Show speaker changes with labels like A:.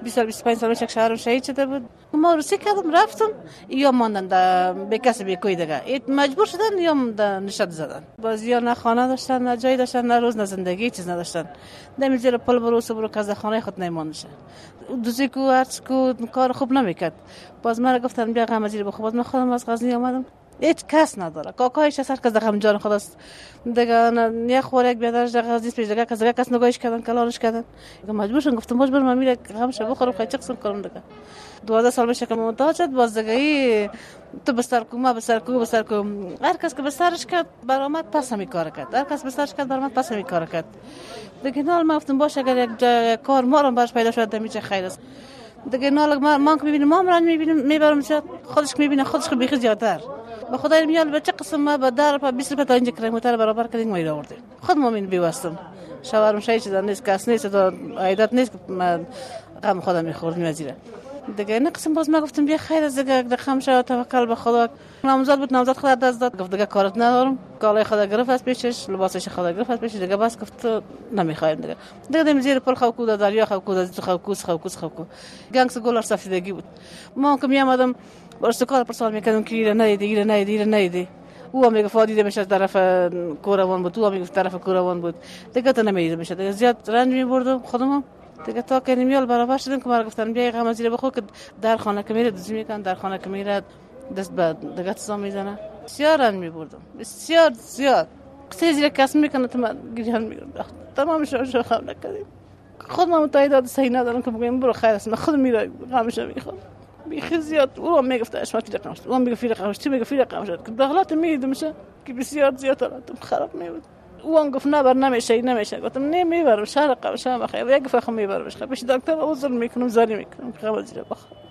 A: 20 سال 25 سال میشه که شوهرم شهید شده بود. ما روسی کردم رفتم یا ماندن به کسی به کوی دیگه مجبور شدن یا نشد زدن. باز یا نه خانه داشتن نه جای داشتن نه روز نه زندگی چیز نداشتن. نمی زیر پل برو کز خانه خود نمیماندش. دوزی کو ارچ کو کار خوب نمیکرد. باز مرا گفتن بیا غمجی بخو. باز من خودم از غزنی آمدم. هیچ کس نداره. کاکایش سر کس دغم جان خداست. دیگه نه خوراک بیادرش دیگه از پیش دیگه کس نگاهش کردن کلانش کردن. مجبور شدم گفتم باز برم میره غمش بخورم خیلی چقسم کنم دیگه. 12 سال میشه که منتهی شد. باز دیگه تو بستر کو ما بستر کو هر کس که بسترش کرد برآمد پس همی کار کرد. هر کس بسترش کرد برآمد پس همی کار کرد. دیگه نال ما گفتم باشه اگر یک کار ما براش پیدا شد میشه خیر است. دیگه نال ما که میبینیم ما مران میبینیم میبرم خودش میبینه خودش که بیخی زیادتر. به خدای میال به چه قسم ما به در پا 20 تا اینجا کریم برابر کردیم ما ایران آوردیم. خود مؤمن بیوستم. شوهرم شهید شده نیست کس نیست تا عیدات نیست من غم خودم میخوردم وزیره. دیگه نه قسم باز ما گفتم بیا خیر از دیگه دخم شو توکل به خدا. نامزد بود نامزد خدا دست داد گفت دیگه کارت ندارم. کالای خدا گرفت از پیشش لباسش خدا گرفت از پیشش دیگه بس گفت نمیخوایم دیگه دم زیر پل خو کو دریا خو کو از خو کو گنگس گلر سفیدگی بود. ما که میامدم برستکار پر سوال میکردم که ایره نیدی او هم میگه فادیده میشه طرف کوروان بود او هم میگه طرف کوروان بود دیگه تا نمیدیده میشه دیگه زیاد رنج میبردم خودم دیگه تا که نمیال برابر شدم که مرا گفتن بیا غم زیر بخور که در خانه که میره دزی میکنن در خانه که میره دست به دیگه تسام میزنه بسیار رنج میبردم بسیار زیاد سه زیر کس میکنه تو من گریان میگیرم تمام شو خام نکردیم خودم متعهد صحیح ندارم که بگم برو خیر است من خودم میرم غمش میخوام بیخی زیاد او میگفت اشماتی رقم شد او میگه فی رقم شد میگه فی رقم شد که دخلات میدم میشه که بسیار زیاد حالتم خراب میبود او هم گفت نبر نمیشه گفتم نه میبرم شهر قم شهر بخیر یک فخم میبرمش پیش دکتر عذر میکنم زاری میکنم خبر زیر بخیر